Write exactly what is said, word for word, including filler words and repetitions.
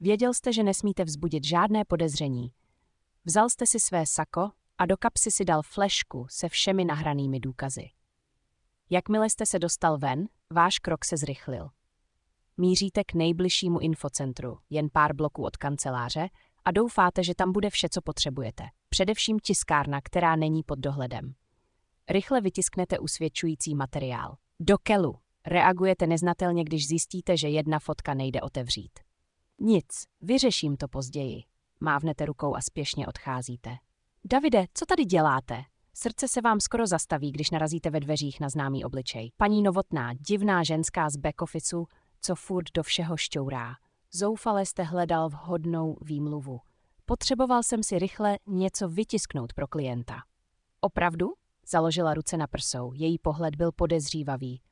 Věděl jste, že nesmíte vzbudit žádné podezření. Vzal jste si své sako a do kapsy si dal flešku se všemi nahranými důkazy. Jakmile jste se dostal ven, váš krok se zrychlil. Míříte k nejbližšímu infocentru, jen pár bloků od kanceláře, a doufáte, že tam bude vše, co potřebujete. Především tiskárna, která není pod dohledem. Rychle vytisknete usvědčující materiál. Do kelu. Reagujete neznatelně, když zjistíte, že jedna fotka nejde otevřít. Nic, vyřeším to později. Mávnete rukou a spěšně odcházíte. Davide, co tady děláte? Srdce se vám skoro zastaví, když narazíte ve dveřích na známý obličej. Paní Novotná, divná ženská z back officeu, co furt do všeho šťourá. Zoufale jste hledal vhodnou výmluvu. Potřeboval jsem si rychle něco vytisknout pro klienta. Opravdu? Založila ruce na prsou, její pohled byl podezřívavý.